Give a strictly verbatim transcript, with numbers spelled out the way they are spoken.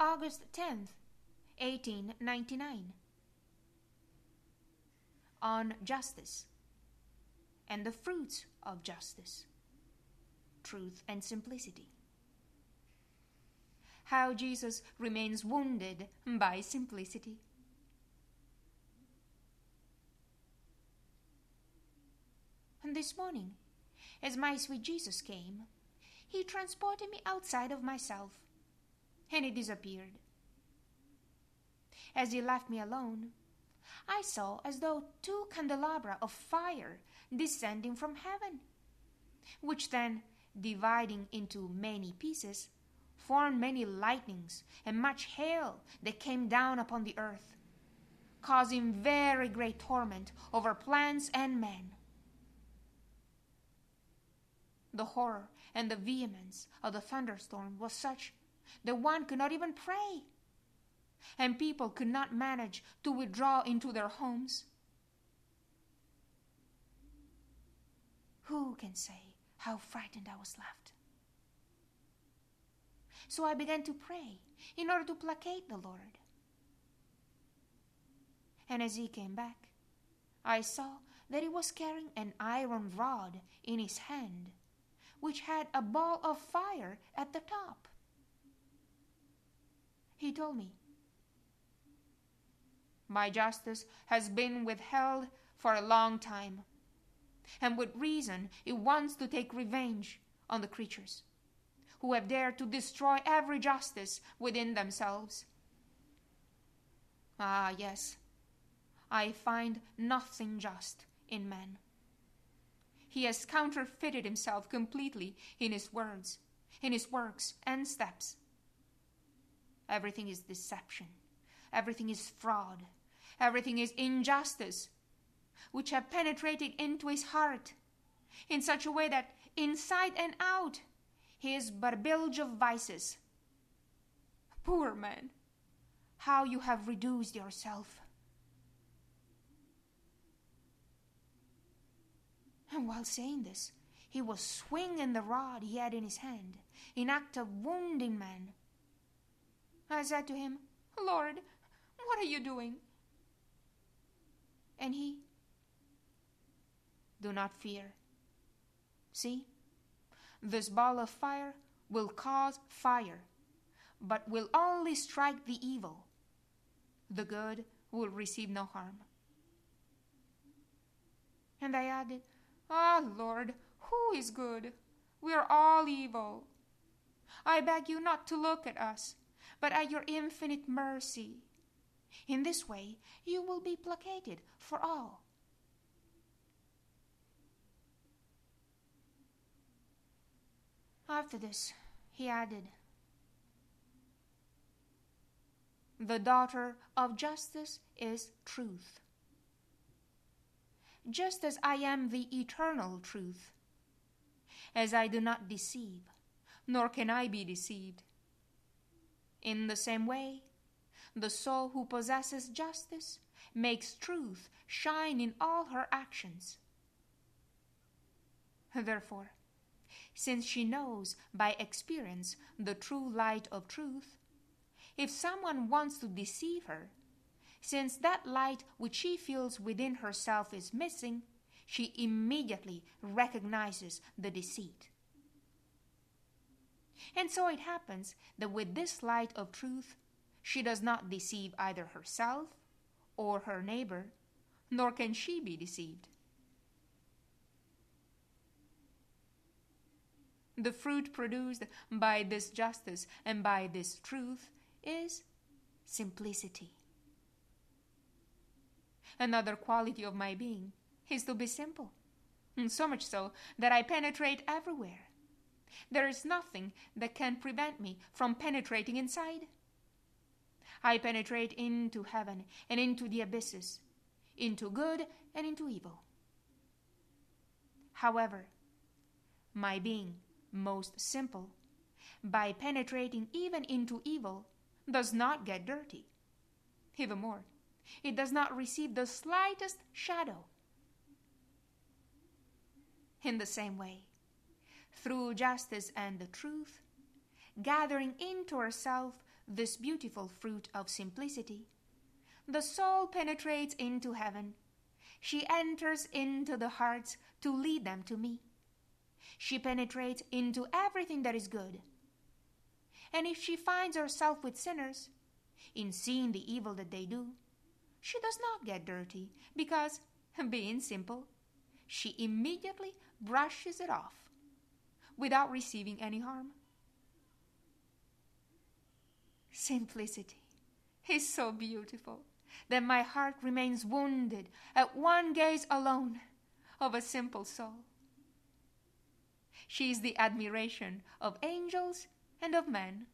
August tenth, eighteen ninety-nine. On justice and the fruits of justice, truth and simplicity. How Jesus remains wounded by simplicity. And this morning, as my sweet Jesus came, he transported me outside of myself, and he disappeared. As he left me alone, I saw as though two candelabra of fire descending from heaven, which then, dividing into many pieces, formed many lightnings and much hail that came down upon the earth, causing very great torment over plants and men. The horror and the vehemence of the thunderstorm was such that one could not even pray, and people could not manage to withdraw into their homes. Who can say how frightened I was left? So I began to pray in order to placate the Lord. And as he came back, I saw that he was carrying an iron rod in his hand, which had a ball of fire at the top. He told me, "My justice has been withheld for a long time, and with reason it wants to take revenge on the creatures who have dared to destroy every justice within themselves. Ah, yes, I find nothing just in man. He has counterfeited himself completely in his words, in his works and steps. Everything is deception. Everything is fraud. Everything is injustice, which have penetrated into his heart in such a way that inside and out he is but a bilge of vices. Poor man, how you have reduced yourself." And while saying this, he was swinging the rod he had in his hand, in act of wounding man. I said to him, "Lord, what are you doing?" And he, "Do not fear. See, this ball of fire will cause fire, but will only strike the evil. The good will receive no harm." And I added, "Ah, Lord, who is good? We are all evil. I beg you not to look at us, but at your infinite mercy. In this way you will be placated for all." After this, he added, "The daughter of justice is truth. Just as I am the eternal truth, as I do not deceive, nor can I be deceived. In the same way, the soul who possesses justice makes truth shine in all her actions. Therefore, since she knows by experience the true light of truth, if someone wants to deceive her, since that light which she feels within herself is missing, she immediately recognizes the deceit. And so it happens that with this light of truth, she does not deceive either herself or her neighbor, nor can she be deceived. The fruit produced by this justice and by this truth is simplicity. Another quality of my being is to be simple, so much so that I penetrate everywhere. There is nothing that can prevent me from penetrating inside. I penetrate into heaven and into the abysses, into good and into evil. However, my being most simple, by penetrating even into evil, does not get dirty. Even more, it does not receive the slightest shadow. In the same way, through justice and the truth, gathering into herself this beautiful fruit of simplicity, the soul penetrates into heaven. She enters into the hearts to lead them to me. She penetrates into everything that is good. And if she finds herself with sinners, in seeing the evil that they do, she does not get dirty, because, being simple, she immediately brushes it off without receiving any harm. Simplicity is so beautiful that my heart remains wounded at one gaze alone of a simple soul. She is the admiration of angels and of men.